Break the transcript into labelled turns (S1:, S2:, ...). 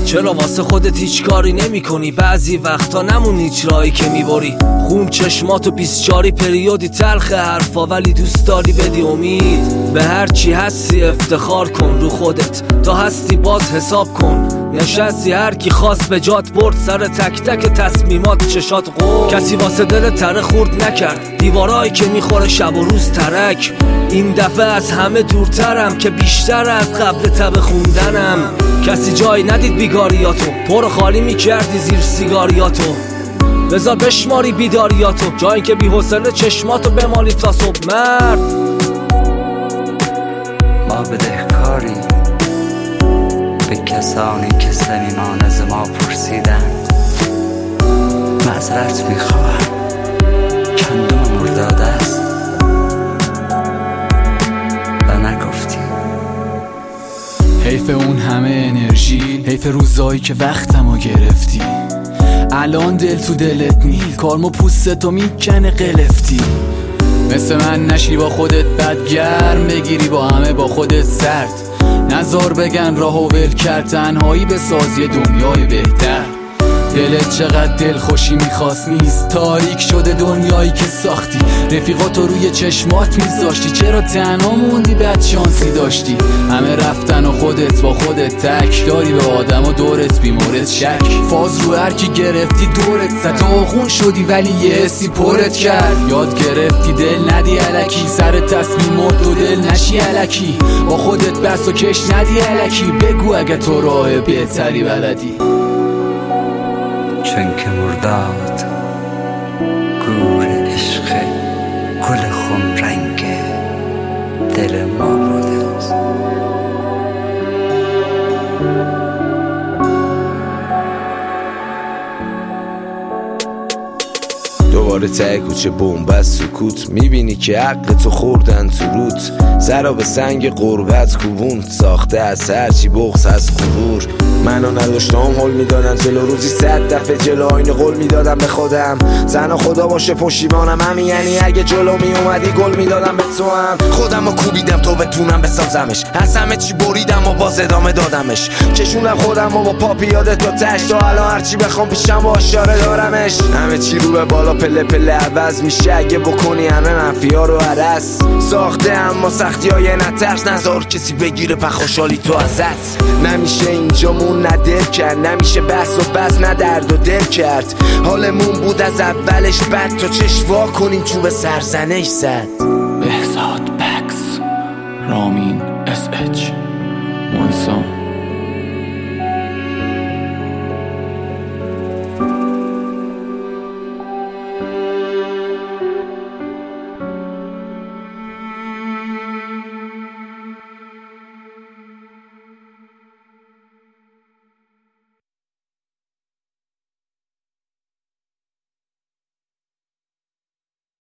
S1: چرا واسه خودت هیچ کاری نمی کنی؟ بعضی وقتا نمون هیچ راهی که میبری. خون چشماتو 24 پریودی تلخ حرفا، ولی دوست داری بدی امید. به هر چی هستی افتخار کن رو خودت، تا هستی باز حساب کن. نشستی هر کی خواست به جات برد، سر تک تک تصمیمات چشات قول. کسی واسه دل تره خورد نکرد، دیوارایی که میخوره شب و روز ترک. این دفعه از همه دورترم که بیشتر از قبل تب خوندنم. کسی جای ندید بیگاریاتو، پر خالی میکردی زیر سیگاریاتو. بذار بشماری بیداریاتو، جایی که بی حوصله چشماتو بمالی تا صبح. مرد
S2: ما بدهکاری به کسانی که صمیمان از ما پرسیدند. معذرت میخواهم، چندم مرداد است و نگفتی.
S3: حیف اون همه انرژی، حیف روزایی که وقتمو گرفتی. الان دل تو دلت نیست، کارمو پوستتو میکنه قلفتی. مثل من نشی با خودت بدگرم، بگیری با همه با خودت سرد. نزار بگن راهو ول کرد، تنهایی به سازی دنیای بهتر. دلت چقدر دل خوشی میخواست نیست، تاریک شده دنیایی که ساختی. رفیقاتو روی چشمات میذاشتی، چرا تنها موندی؟ بد شانسی داشتی. همه رفتن و خودت با خودت تک، داری به آدم و دورت بیمورد شک. فاز رو هر کی گرفتی دورت زد، تو خون شدی ولی یه حسی پرت کرد. یاد گرفتی دل ندی الکی، سر تصمیمات و دل نشی الکی. با خودت بس و کش ندی الکی، بگو اگه تو راه بهتری بلدی.
S2: چون که مرداد گور عشق گل خون رنگ دل ما بوده است.
S4: دوباره ته کوچه بومبست سکوت، میبینی که عقل تو خوردن تو روت. زرا به سنگ قربت کوبون ساخته از هرچی بغض از غرور. منو نداشتم حل میدادم جلو، روزی 100 دفعه جلو آینه قول میدادم به خودم. زن خدا باشه پشیمانم، همین یعنی اگه جلو میومدی گل میدادم به تو هم. خودمو کوبیدم تو بتونم بسازمش، از همه چی بریدم و باز ادامه دادمش. کشونم خودم و با پا پیاده تا تش، تا الان هرچی بخوام پیشم با اشاره دارمش. همه چی رو به بالا پله پله عوض میشه اگه بکنی همه منفیا رو عرس. ساخته اما سختی های نترس، نذار کسی بگیره پخوشالی تو ازت. نمیشه اینجامون ندل کرد، نمیشه بحث و بس نه درد و دل کرد. حالمون بود از اولش بد، تا چشوا کنیم چوب سرزنش زد.
S3: بهزاد بکس رامین